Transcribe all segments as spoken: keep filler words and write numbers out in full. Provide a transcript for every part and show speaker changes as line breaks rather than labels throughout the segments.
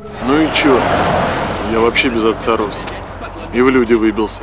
Ну и чё? Я вообще без отца рос. И в люди выбился.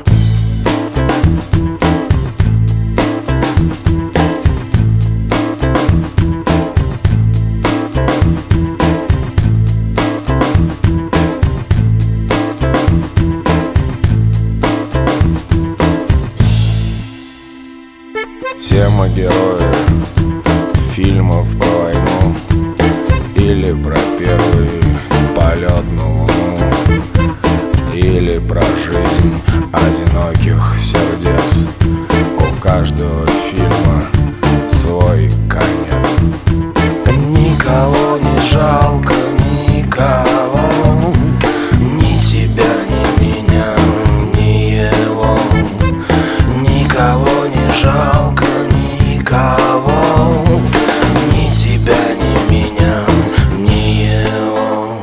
Все мы герои фильмов про войну или про первый полет на Луну, или про жизнь одиноких сердец. У каждого фильма свой конец. Никого не жалко, никого, ни тебя, ни меня, ни его. Никого не жалко, никого, ни тебя, ни меня, ни его.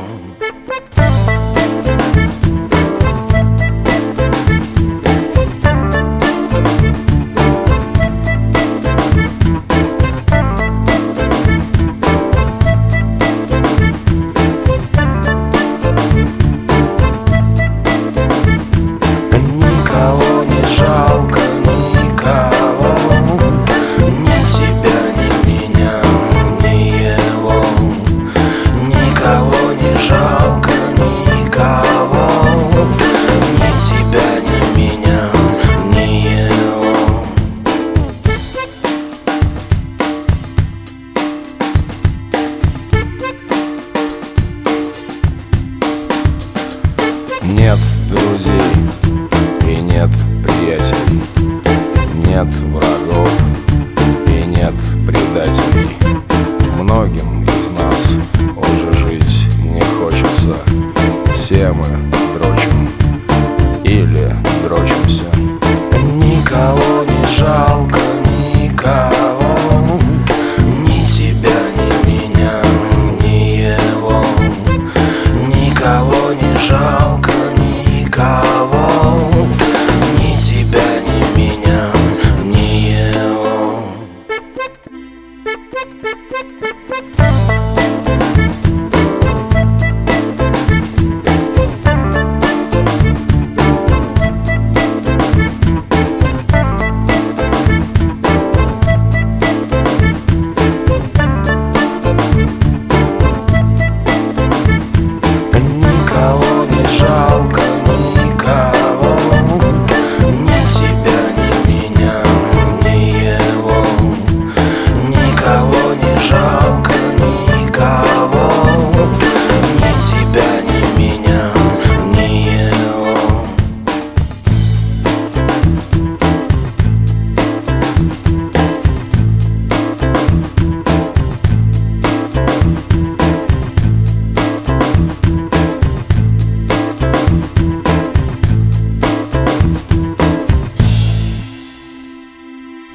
Никого не жалко, никого, ни тебя, ни меня, ни его. Никого не жалко, никого, ни тебя, ни меня, ни его. Нет друзей и нет приятелей, нет врагов и нет предателей. Многим из нас уже жить не хочется. Все мы друзья.